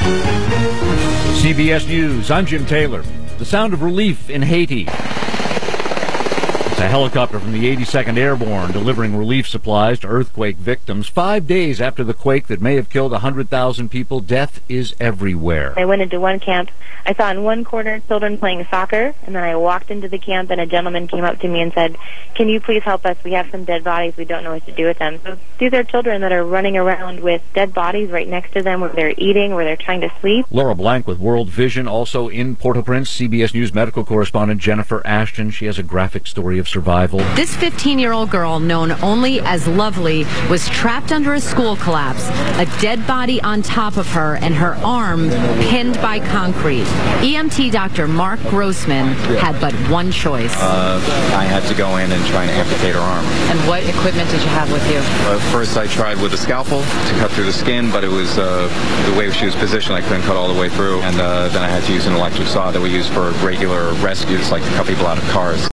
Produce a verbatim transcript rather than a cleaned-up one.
C B S News, I'm Jim Taylor. The sound of relief in Haiti. It's a helicopter from the eighty-second Airborne delivering relief supplies to earthquake victims. Five days after the quake that may have killed one hundred thousand people, death is everywhere. I went into one camp. I saw in one corner children playing soccer, and then I walked into the camp, and a gentleman came up to me and said, "Can you please help us? We have some dead bodies. We don't know what to do with them." So these are children that are running around with dead bodies right next to them where they're eating, where they're trying to sleep. Laura Blank with World Vision, also in Port-au-Prince, C B S News medical correspondent Jennifer Ashton. She has a graphic story of survival. This fifteen-year-old girl, known only as Lovely, was trapped under a school collapse, a dead body on top of her, and her arm pinned by concrete. E M T doctor Mark Grossman had but one choice. Uh, I had to go in and try and amputate her arm. And what equipment did you have with you? Uh, first I tried with a scalpel to cut through the skin, but it was uh, the way she was positioned, I couldn't cut all the way through. And uh, then I had to use an electric saw that we use for regular rescues, like to cut people out of cars.